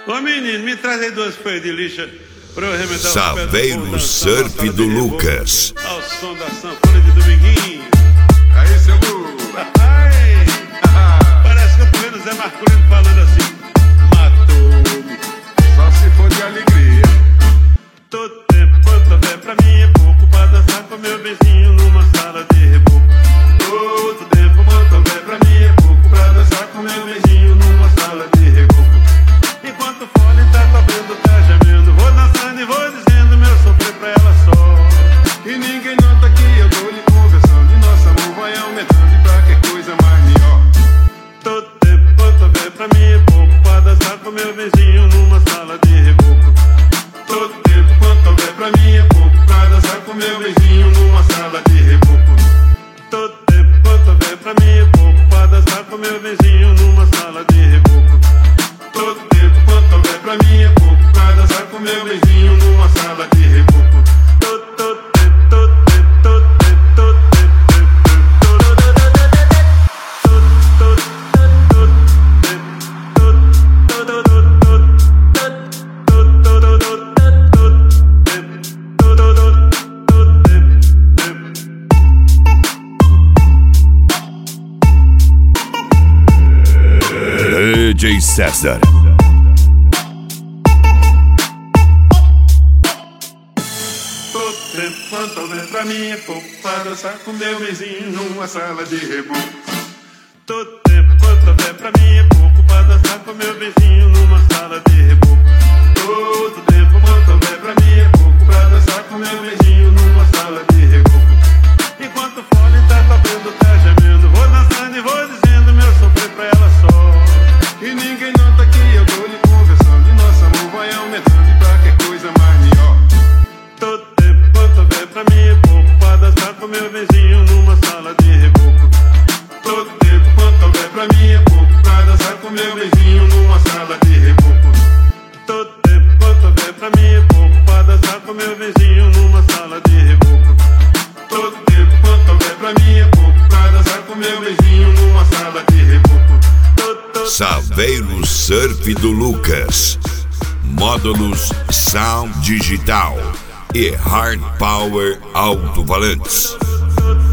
Ô menino, me traz aí 2 folhas de lixa pra eu arremedar o Saveiro Surf do Lucas. Ao som da sanfona de Dominguinho. Aí, seu Lu. Parece que eu tô vendo o Zé Marculino falando assim: matou-me. Só se for de alegria. Todo tempo quanto houver pra mim é pouco pra dançar com meu beijinho numa sala de reboco. Todo tempo quanto houver pra mim é pouco pra dançar com meu beijinho numa sala de reboco. Enquanto o fole tá tocando, tá gemendo, vou dançando e vou dizendo meu sofrer pra ela só. E ninguém nota que eu tô lhe conversando. E nosso amor vai aumentando e pra que coisa mais melhor. Todo tempo quanto houver pra mim é pouco pra dançar com meu beijinho numa sala de reboco. Todo tempo quanto houver pra mim é pouco pra dançar com meu beijinho numa sala de reboco. Todo tempo quanto houver pra mim é pouco pra dançar com meu beijinho numa sala de reboco. Todo tempo quanto houver pra mim é pouco pra dançar com meu beijinho numa sala de reboco. Todo tempo, todo tempo, todo tempo, todo tempo, todo DJ César. Todo tempo quanto houver pra mim é pouco pra dançar com meu vizinho numa sala de reboco. Todo tempo quanto houver pra mim é pouco pra dançar com meu vizinho numa sala de reboco. Todo tempo quanto houver pra mim é pouco pra dançar com meu vizinho numa sala de reboco. Enquanto o fole tá tocando, tá gemendo, vou dançando e vou dizendo meu sofrer pra ela só. E ninguém nota que eu tô lhe conversando. E nosso amor vai aumentando e pra que coisa mais melhor. Todo tempo quanto houver pra mim é pouco pra dançar com meu vizinho numa sala de reboco. Todo tempo quanto houver pra mim é pouco pra dançar com meu beijinho numa sala de reboco. Todo tempo quanto houver pra mim é pouco pra dançar com meu vizinho numa sala de reboco. Todo tempo quanto houver pra mim é pouco pra dançar com meu beijinho numa sala de reboco. Saveiro Surf do Lucas. Módulos Sound Digital e Hard Power Alto-Valantes.